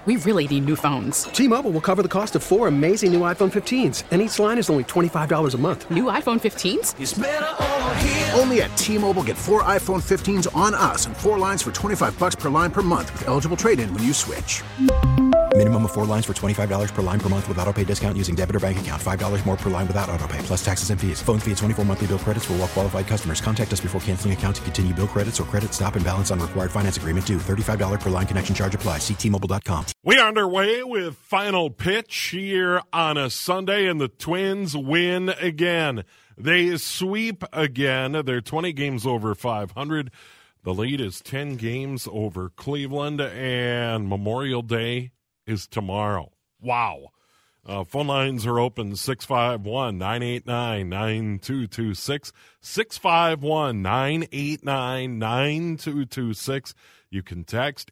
We really need new phones. T-Mobile will cover the cost of 4 amazing new iPhone 15s, and each line is only $25 a month. New iPhone 15s? It's better over here. Only at T-Mobile, get 4 iPhone 15s on us and 4 lines for $25 per line per month with eligible trade-in when you switch. Minimum of 4 lines for $25 per line per month with autopay discount using debit or bank account. $5 more per line without autopay, plus taxes and fees. Phone fee at 24 monthly bill credits for well-qualified customers. Contact us before canceling account to continue bill credits or credit stop and balance on required finance agreement due. $35 per line connection charge applies. See T-Mobile.com. We are underway with final pitch here on a Sunday, and the Twins win again. They sweep again. They're 20 games over 500. The lead is 10 games over Cleveland, and Memorial Day is tomorrow. Wow. Phone lines are open, 651-989-9226, 651-989-9226. You can text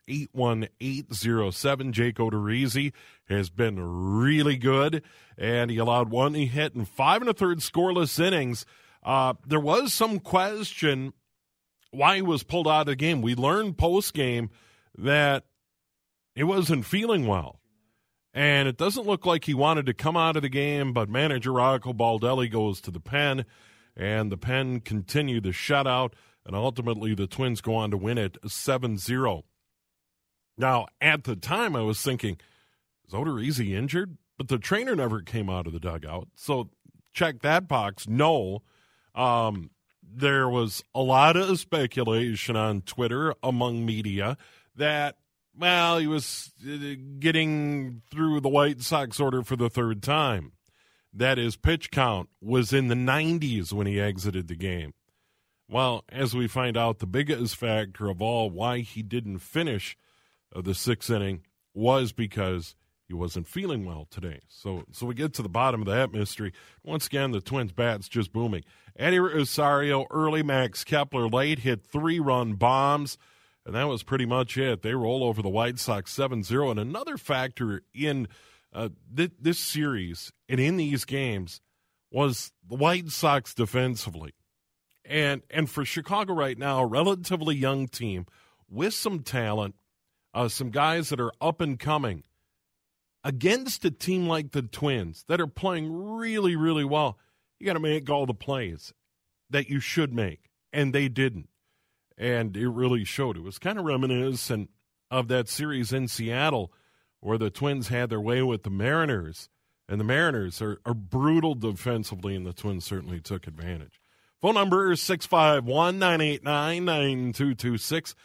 81807. Jake Odorizzi has been really good, and he allowed 1 hit in 5 1/3 scoreless innings. There was some question why he was pulled out of the game. We learned post-game that he wasn't feeling well, and it doesn't look like he wanted to come out of the game, but manager Rocco Baldelli goes to the pen, and the pen continued the shutout, and ultimately the Twins go on to win it 7-0. Now, at the time, I was thinking, is Odorizzi injured? But the trainer never came out of the dugout, so check that box. No. There was a lot of speculation on Twitter among media that, well, he was getting through the White Sox order for the 3rd time. That his pitch count was in the 90s when he exited the game. Well, as we find out, the biggest factor of all why he didn't finish the 6th inning was because he wasn't feeling well today. So we get to the bottom of that mystery. Once again, the Twins' bats just booming. Eddie Rosario early, Max Kepler late, hit 3-run bombs, and that was pretty much it. They roll over the White Sox 7-0. And another factor in this series and in these games was the White Sox defensively. And for Chicago right now, a relatively young team with some talent, some guys that are up and coming, against a team like the Twins that are playing really, really well, you got to make all the plays that you should make, and they didn't. And it really showed. It was kind of reminiscent of that series in Seattle where the Twins had their way with the Mariners, and the Mariners are brutal defensively, and the Twins certainly took advantage. Phone number is 651-989-9226,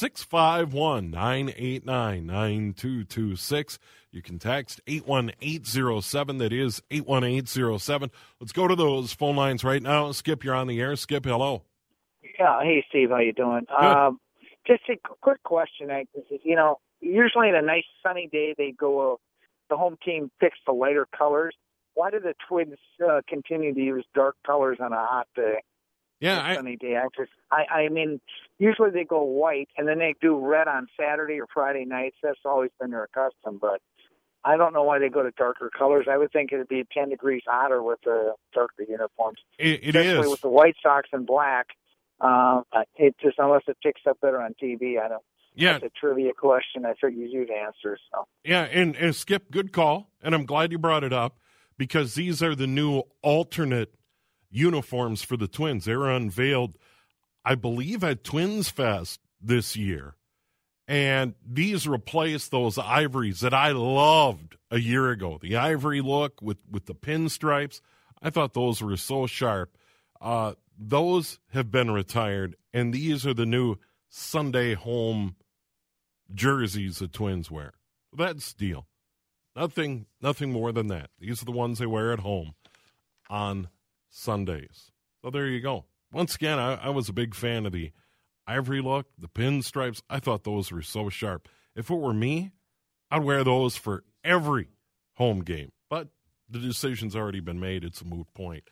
651-989-9226. You can text 81807. That is 81807. Let's go to those phone lines right now. Skip, you're on the air. Skip, hello. Yeah, hey, Steve, how you doing? Just a quick question. Usually on a nice sunny day, the home team picks the lighter colors. Why do the Twins continue to use dark colors on a hot day? Yeah, sunny day. I mean, usually they go white, and then they do red on Saturday or Friday nights. That's always been their custom, but I don't know why they go to darker colors. I would think it would be 10 degrees hotter with the darker uniforms. Especially is. With the White Sox in black, it just, unless it picks up better on TV, I don't. Yeah. That's a trivia question. I figured you'd answer. So. Yeah, and Skip, good call, and I'm glad you brought it up because these are the new alternate uniforms for the Twins. They were unveiled, I believe, at Twins Fest this year. And these replace those ivories that I loved a year ago. The ivory look with the pinstripes. I thought those were so sharp. Those have been retired, and these are the new Sunday home jerseys the Twins wear. That's the deal. Nothing more than that. These are the ones they wear at home on Sundays. So there you go. Once again, I was a big fan of the ivory look, the pinstripes. I thought those were so sharp. If it were me, I'd wear those for every home game. But the decision's already been made. It's a moot point.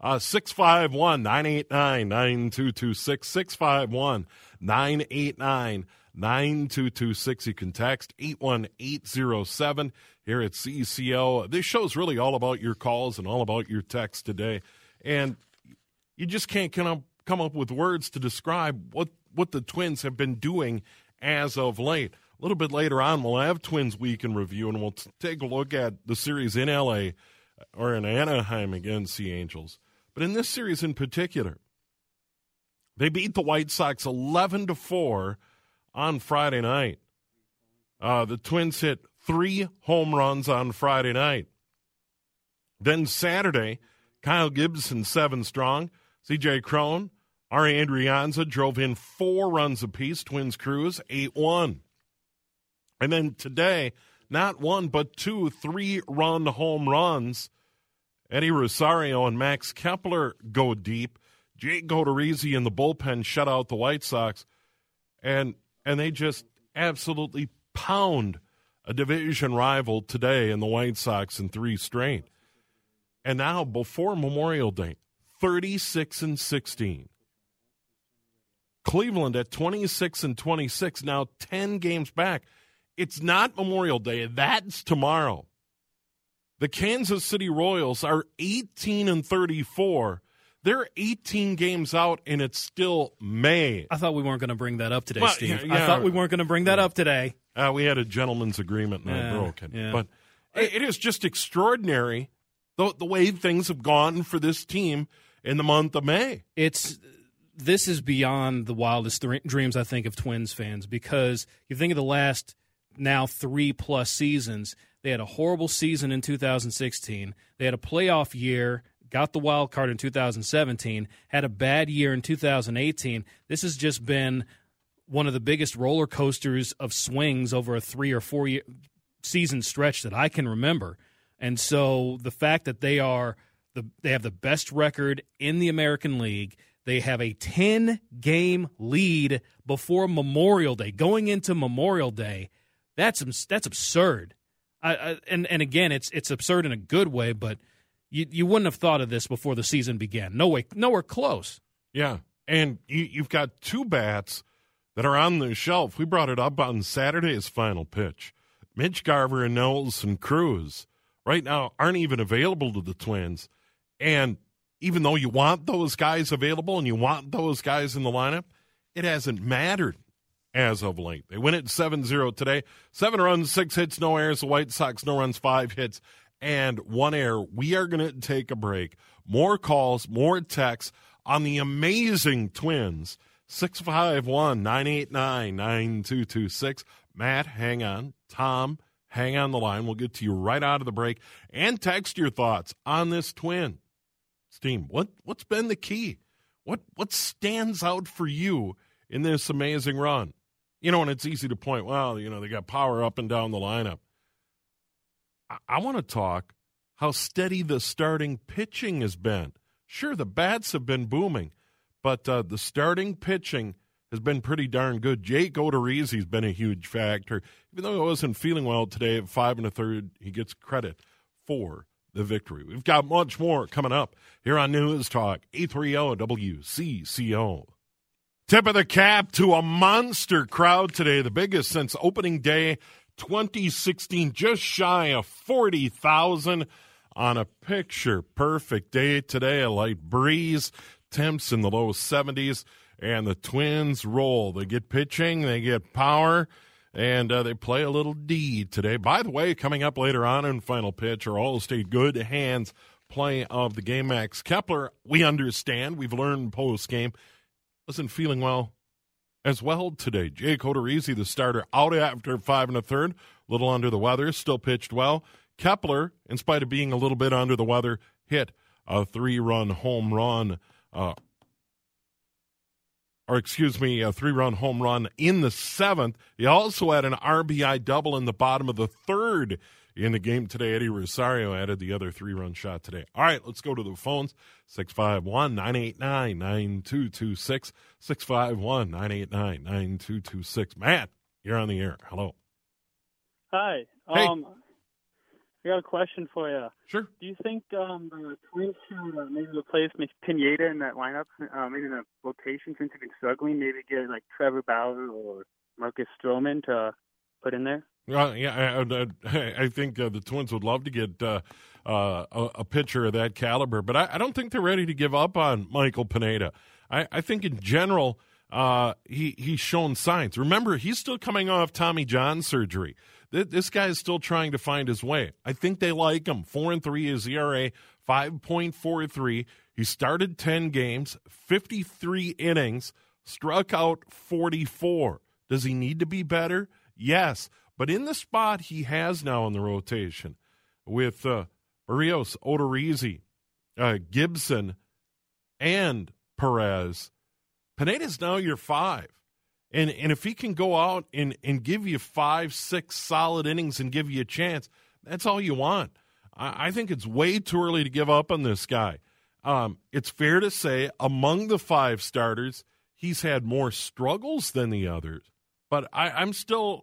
651-989-9226, 651-989-9226. You can text 81807 here at CCO. This show's really all about your calls and all about your texts today. And you just can't come up with words to describe what the Twins have been doing as of late. A little bit later on, we'll have Twins Week in review, and we'll take a look at the series in L.A. or in Anaheim against the Angels. But in this series in particular, they beat the White Sox 11-4 on Friday night. The Twins hit 3 home runs on Friday night. Then Saturday, Kyle Gibson 7 strong, C.J. Cron, Ari Adrianza drove in 4 runs apiece. Twins cruise 8-1. And then today, not 1 but 2 3-run home runs. Eddie Rosario and Max Kepler go deep. Jake Odorizzi in the bullpen shut out the White Sox. And they just absolutely pound a division rival today in the White Sox in 3 straight. And now, before Memorial Day, 36-16. Cleveland at 26-26, now 10 games back. It's not Memorial Day. That's tomorrow. The Kansas City Royals are 18-34. They're 18 games out, and it's still May. I thought we weren't going to bring that up today, Steve. Yeah, I thought we weren't going to bring that up today. We had a gentleman's agreement, and I broke it. Yeah. But it is just extraordinary the way things have gone for this team in the month of May. This is beyond the wildest dreams, I think, of Twins fans, because you think of the last now 3+ seasons. They had a horrible season in 2016. They had a playoff year, got the wild card in 2017, had a bad year in 2018. This has just been one of the biggest roller coasters of swings over a 3 or 4 year season stretch that I can remember. And so the fact that they have the best record in the American League, they have a 10-game lead before Memorial Day, going into Memorial Day. That's absurd. And again, it's absurd in a good way, but you wouldn't have thought of this before the season began. Nowhere close. Yeah, and you've got 2 bats that are on the shelf. We brought it up on Saturday's final pitch. Mitch Garver and Nelson Cruz right now aren't even available to the Twins. And even though you want those guys available and you want those guys in the lineup, it hasn't mattered as of late. They win it 7-0 today. 7 runs, 6 hits, no errors. The White Sox, no runs, 5 hits, and 1 error. We are going to take a break. More calls, more texts on the amazing Twins. 651-989-9226. Matt, hang on. Tom, hang on the line. We'll get to you right out of the break. And text your thoughts on this Twin team. What's been the key? What stands out for you in this amazing run? And it's easy to point, they got power up and down the lineup. I want to talk how steady the starting pitching has been. Sure, the bats have been booming, but the starting pitching has been pretty darn good. Jake Odorizzi's been a huge factor. Even though he wasn't feeling well today at 5 1/3, he gets credit for the victory. We've got much more coming up here on News Talk 830 WCCO. Tip of the cap to a monster crowd today, the biggest since opening day 2016, just shy of 40,000 on a picture-perfect day today. A light breeze, temps in the low 70s, and the Twins roll. They get pitching, they get power, and they play a little D today. By the way, coming up later on in Final Pitch, our All-State Good Hands play of the game. Max Kepler, we understand, we've learned post-game, wasn't feeling well as well today. Jake Odorizzi, the starter, out after 5 1/3, a little under the weather, still pitched well. Kepler, in spite of being a little bit under the weather, hit a 3-run home run, a 3-run home run in the 7th. He also had an RBI double in the bottom of the 3rd in the game today. Eddie Rosario added the other 3-run shot today. All right, let's go to the phones. 651-989-9226. 651-989-9226. Matt, you're on the air. Hello. Hi. Hey. I got a question for you. Sure. Do you think the Twins should maybe replace Pineda in that lineup, maybe in the rotation since they've been struggling, maybe get like Trevor Bauer or Marcus Stroman to put in there? I think the Twins would love to get a pitcher of that caliber, but I don't think they're ready to give up on Michael Pineda. I think in general, He's shown signs. Remember, he's still coming off Tommy John surgery. This guy is still trying to find his way. I think they like him. 4-3 is ERA, 5.43. He started 10 games, 53 innings, struck out 44. Does he need to be better? Yes. But in the spot he has now in the rotation with Barrios, Odorizzi, Gibson, and Perez, Pineda's now your 5. And if he can go out and give you 5-6 solid innings and give you a chance, that's all you want. I think it's way too early to give up on this guy. It's fair to say among the 5 starters, he's had more struggles than the others. But I'm still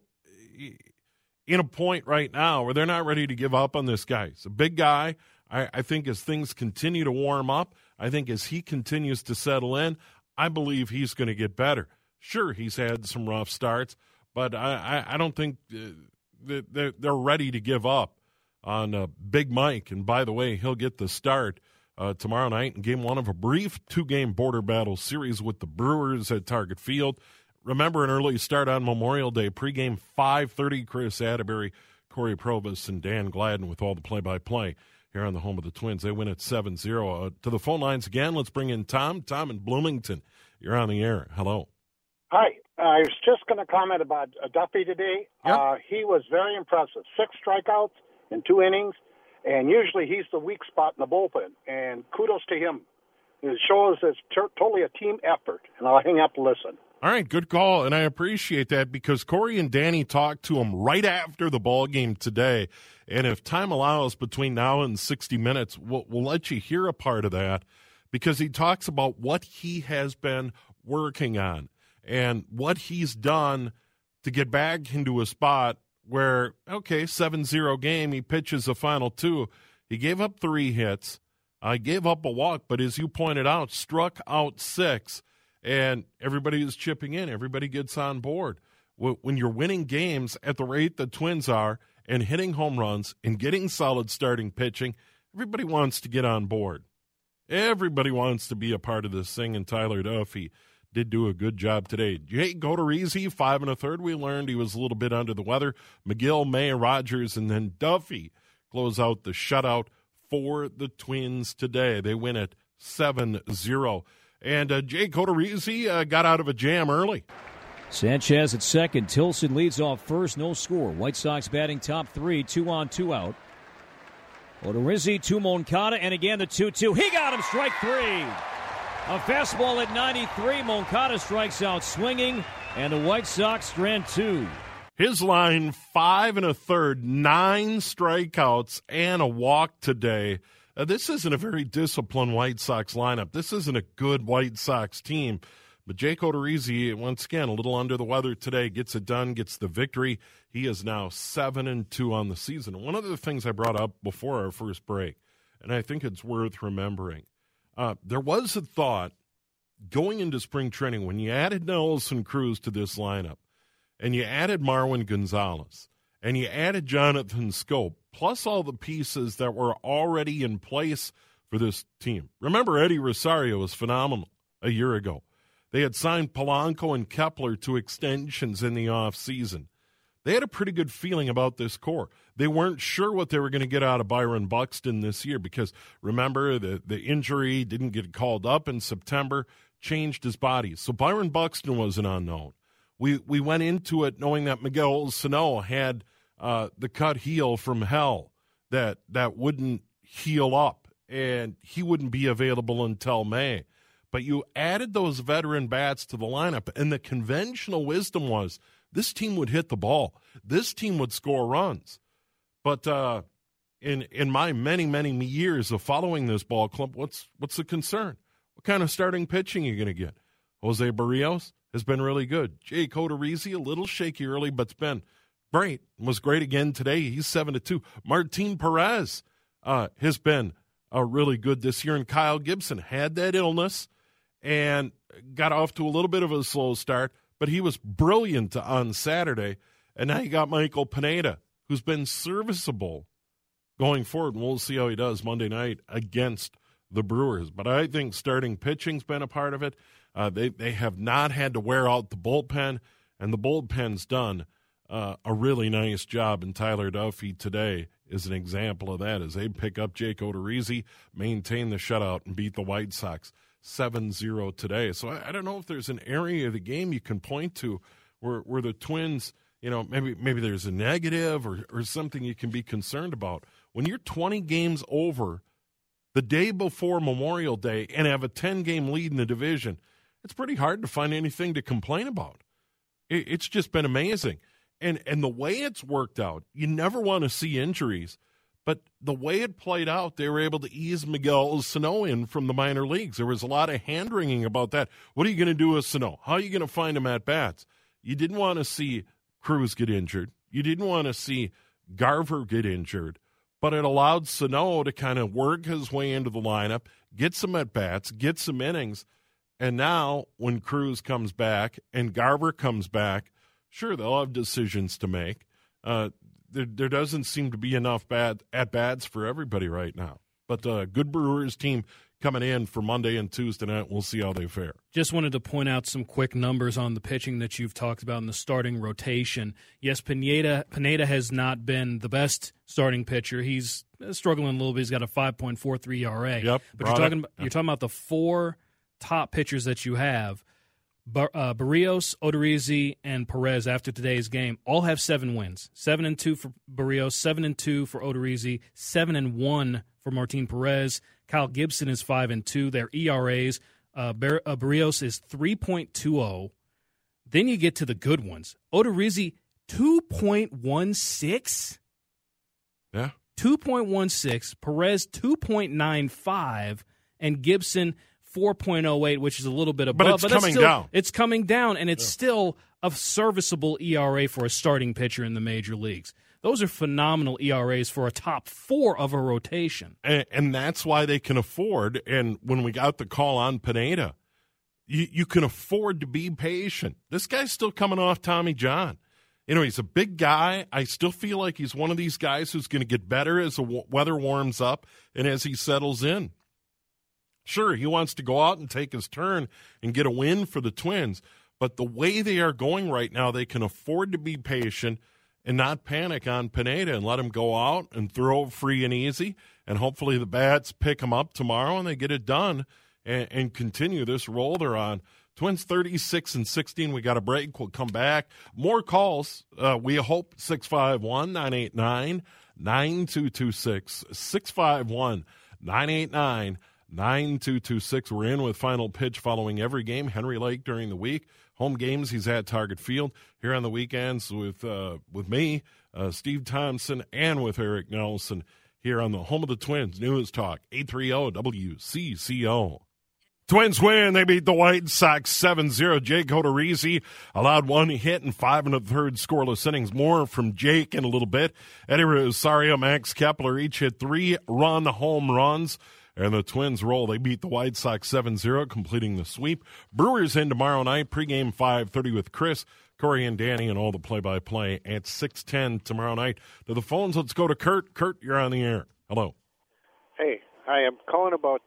in a point right now where they're not ready to give up on this guy. He's a big guy. I think as things continue to warm up, I think as he continues to settle in, I believe he's going to get better. Sure, he's had some rough starts, but I don't think they're ready to give up on Big Mike. And by the way, he'll get the start tomorrow night in Game 1 of a brief 2-game border battle series with the Brewers at Target Field. Remember, an early start on Memorial Day, pregame 5:30, Chris Atterbury, Corey Provis, and Dan Gladden with all the play-by-play here on the home of the Twins. They win at 7-0. To the phone lines again, let's bring in Tom. Tom in Bloomington, you're on the air. Hello. Hi. I was just going to comment about Duffy today. Yep. He was very impressive. 6 strikeouts in 2 innings, and usually he's the weak spot in the bullpen. And kudos to him. It shows it's totally a team effort, and I'll hang up to listen. All right, good call, and I appreciate that because Corey and Danny talked to him right after the ball game today, and if time allows between now and 60 minutes, we'll let you hear a part of that because he talks about what he has been working on and what he's done to get back into a spot where, okay, 7-0 game, he pitches the final 2. He gave up 3 hits. Gave up a walk, but as you pointed out, struck out 6. And everybody is chipping in. Everybody gets on board. When you're winning games at the rate the Twins are and hitting home runs and getting solid starting pitching, everybody wants to get on board. Everybody wants to be a part of this thing, and Tyler Duffy did do a good job today. Jake Odorizzi, 5 1/3. We learned he was a little bit under the weather. McGill, May, Rogers, and then Duffy close out the shutout for the Twins today. They win at 7-0. And Jake Odorizzi got out of a jam early. Sanchez at second. Tilson leads off first. No score. White Sox batting top 3. 2 on, 2 out. Odorizzi to Moncada, and again the 2-2. He got him. Strike 3. A fastball at 93. Moncada strikes out swinging, and the White Sox strand 2. His line, 5 1/3, 9 strikeouts, and a walk today. This isn't a very disciplined White Sox lineup. This isn't a good White Sox team. But Jake Odorizzi, once again, a little under the weather today, gets it done, gets the victory. He is now 7-2 on the season. One of the things I brought up before our first break, and I think it's worth remembering, there was a thought going into spring training when you added Nelson Cruz to this lineup, and you added Marwin Gonzalez, and you added Jonathan Schoop, plus all the pieces that were already in place for this team. Remember, Eddie Rosario was phenomenal a year ago. They had signed Polanco and Kepler to extensions in the offseason. They had a pretty good feeling about this core. They weren't sure what they were going to get out of Byron Buxton this year because, remember, the injury didn't get called up in September, changed his body. So Byron Buxton was an unknown. We went into it knowing that Miguel Sano had the cut heel from hell that wouldn't heal up, and he wouldn't be available until May. But you added those veteran bats to the lineup, and the conventional wisdom was this team would hit the ball. This team would score runs. But in my many, many years of following this ball club, what's the concern? What kind of starting pitching are you going to get? Jose Barrios has been really good. Jake Odorizzi, a little shaky early, but's been great. Was great again today. He's 7-2. Martin Perez has been really good this year, and Kyle Gibson had that illness and got off to a little bit of a slow start, but he was brilliant on Saturday. And now you got Michael Pineda, who's been serviceable going forward, and we'll see how he does Monday night against the Brewers. But I think starting pitching's been a part of it. They have not had to wear out the bullpen, and the bullpen's done a really nice job. And Tyler Duffy today is an example of that as they pick up Jake Odorizzi, maintain the shutout, and beat the White Sox 7-0 today. So I don't know if there's an area of the game you can point to where the Twins, maybe there's a negative or something you can be concerned about. When you're 20 games over the day before Memorial Day and have a 10-game lead in the division, it's pretty hard to find anything to complain about. It's just been amazing. And the way it's worked out, you never want to see injuries, but the way it played out, they were able to ease Miguel Sano in from the minor leagues. There was a lot of hand-wringing about that. What are you going to do with Sano? How are you going to find him at bats? You didn't want to see Cruz get injured. You didn't want to see Garver get injured, but it allowed Sano to kind of work his way into the lineup, get some at-bats, get some innings, and now when Cruz comes back and Garver comes back, sure, they'll have decisions to make. There doesn't seem to be enough at-bats for everybody right now. But good Brewers team coming in for Monday and Tuesday night. We'll see how they fare. Just wanted to point out some quick numbers on the pitching that you've talked about in the starting rotation. Yes, Pineda has not been the best starting pitcher. He's struggling a little bit. He's got a 5.43 ERA. Yep, but you're talking about the four top pitchers that you have. Barrios, Odorizzi, and Perez after today's game all have 7 wins. 7-2 for Barrios, 7-2 for Odorizzi, 7-1 for Martin Perez. Kyle Gibson is 5-2. Their ERAs, Barrios is 3.20. Then you get to the good ones. Odorizzi, 2.16. Yeah. 2.16. Perez, 2.95. And Gibson, 4.08, which is a little bit above. But it's coming down. It's coming down, and it's still a serviceable ERA for a starting pitcher in the major leagues. Those are phenomenal ERAs for a top 4 of a rotation. And that's why they can afford, and when we got the call on Pineda, you can afford to be patient. This guy's still coming off Tommy John. He's a big guy. I still feel like he's one of these guys who's going to get better as the weather warms up and as he settles in. Sure, he wants to go out and take his turn and get a win for the Twins, but the way they are going right now, they can afford to be patient and not panic on Pineda and let him go out and throw free and easy, and hopefully the bats pick him up tomorrow and they get it done and continue this roll they're on. Twins 36-16. We got a break. We'll come back. More calls. We hope 651-989-9226. 651-989-9226. We're in with Final Pitch following every game. Henry Lake during the week. Home games, he's at Target Field. Here on the weekends with me, Steve Thompson, and with Eric Nelson here on the home of the Twins, News Talk, 830 WCCO. Twins win. They beat the White Sox 7-0. Jake Odorizzi allowed 1 hit and 5 1/3 scoreless innings. More from Jake in a little bit. Eddie Rosario, Max Kepler each hit 3-run home runs. And the Twins roll. They beat the White Sox 7-0, completing the sweep. Brewers in tomorrow night. Pregame 5:30 with Chris, Corey, and Danny, and all the play-by-play at 6:10 tomorrow night. To the phones, let's go to Kurt. Kurt, you're on the air. Hello. Hey, I am calling about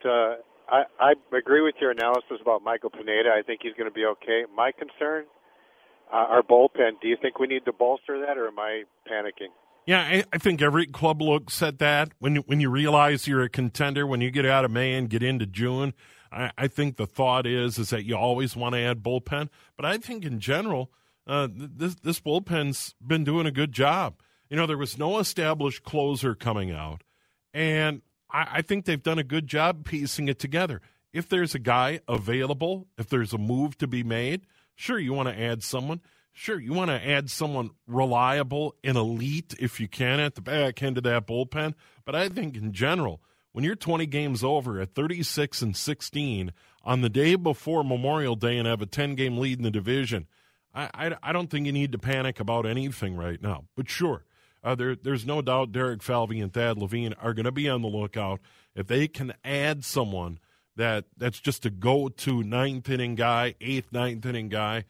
I agree with your analysis about Michael Pineda. I think he's going to be okay. My concern, our bullpen. Do you think we need to bolster that, or am I panicking? Yeah, I think every club looks at that when you realize you're a contender, when you get out of May and get into June. I think the thought is that you always want to add bullpen. But I think in general, this bullpen's been doing a good job. There was no established closer coming out, and I think they've done a good job piecing it together. If there's a guy available, if there's a move to be made, sure, you want to add someone. Sure, you want to add someone reliable and elite if you can at the back end of that bullpen. But I think in general, when you're 20 games over at 36-16 on the day before Memorial Day and have a 10-game lead in the division, I don't think you need to panic about anything right now. But sure, there's no doubt Derek Falvey and Thad Levine are going to be on the lookout. If they can add someone that's just a go-to 9th inning guy, 8th, 9th inning guy,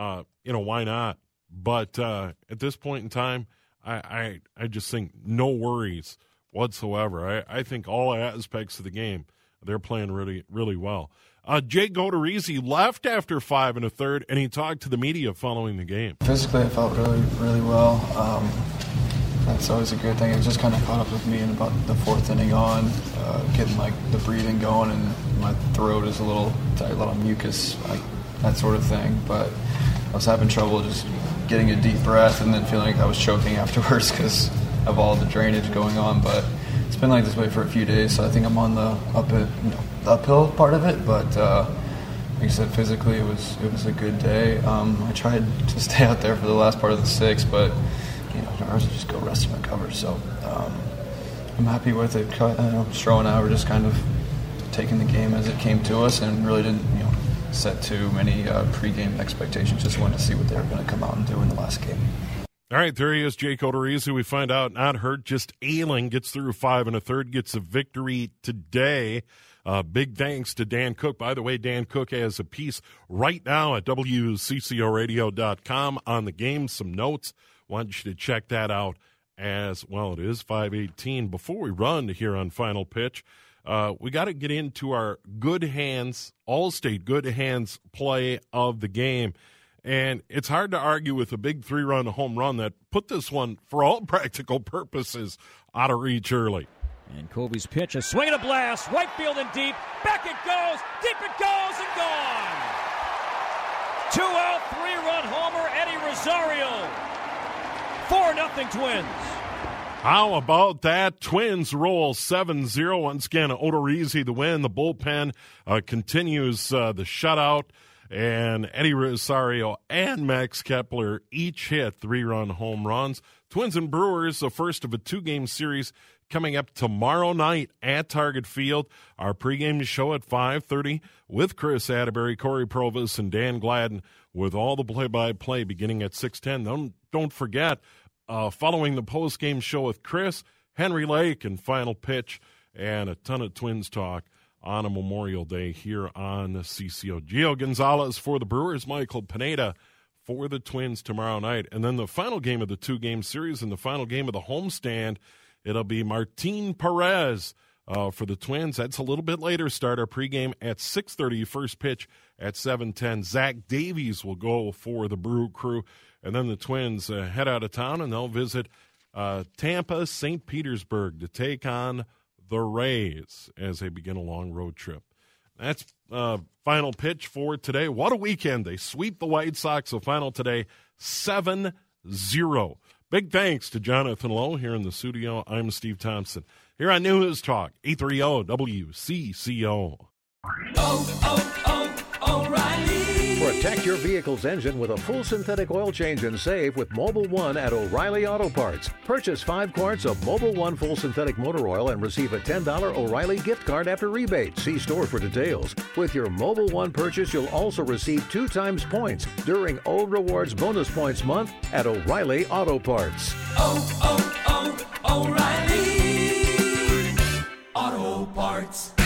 why not? But at this point in time, I just think no worries whatsoever. I think all aspects of the game they're playing really, really well. Jake Odorizzi left after 5 1/3, and he talked to the media following the game. Physically, I felt really, really well. That's always a good thing. It just kind of caught up with me in about the 4th inning on, getting like the breathing going, and my throat is a lot of mucus, like that sort of thing. But I was having trouble just getting a deep breath and then feeling like I was choking afterwards because of all the drainage going on. But it's been like this way for a few days, so I think I'm on the uphill part of it. But like I said, physically it was a good day. I tried to stay out there for the last part of the 6th, but I was just go rest and recover. So I'm happy with it. Stroh and I were just kind of taking the game as it came to us, and really didn't set too many pregame expectations. Just wanted to see what they were going to come out and do in the last game. All right, there he is, Jake Odorizzi. We find out not hurt, just ailing. Gets through 5 1/3, gets a victory today. Big thanks to Dan Cook. By the way, Dan Cook has a piece right now at WCCORadio.com on the game, some notes. Want you to check that out as well. It is 5:18. Before we run here on Final Pitch, we got to get into our Good Hands, All-State Good Hands play of the game. And it's hard to argue with a big 3-run home run that put this one, for all practical purposes, out of reach early. And Covey's pitch, a swing and a blast, right field and deep. Back it goes, deep it goes, and gone. 2-out, 3-run homer, Eddie Rosario. 4-0 Twins. How about that? Twins roll 7-0. Once again, Odorizzi the win. The bullpen continues the shutout. And Eddie Rosario and Max Kepler each hit 3-run home runs. Twins and Brewers, the first of a 2-game series coming up tomorrow night at Target Field. Our pregame show at 5:30 with Chris Atterbury, Corey Provis, and Dan Gladden, with all the play-by-play beginning at 6:10. Don't forget, following the post-game show with Chris, Henry Lake and Final Pitch, and a ton of Twins talk on a Memorial Day here on CCO. Gio Gonzalez for the Brewers, Michael Pineda for the Twins tomorrow night. And then the final game of the 2-game series and the final game of the homestand, it'll be Martin Perez for the Twins. That's a little bit later start. Our pregame at 6:30, first pitch at 7:10. Zach Davies will go for the Brew Crew. And then the Twins head out of town, and they'll visit Tampa, St. Petersburg to take on the Rays as they begin a long road trip. That's Final Pitch for today. What a weekend. They sweep the White Sox. The final today, 7-0. Big thanks to Jonathan Lowe here in the studio. I'm Steve Thompson. Here on News Talk, 830 WCCO. O'Reilly. Protect your vehicle's engine with a full synthetic oil change and save with Mobil 1 at O'Reilly Auto Parts. Purchase 5 quarts of Mobil 1 full synthetic motor oil and receive a $10 O'Reilly gift card after rebate. See store for details. With your Mobil 1 purchase, you'll also receive 2 times points during O Rewards Bonus Points Month at O'Reilly Auto Parts. O'Reilly Auto Parts.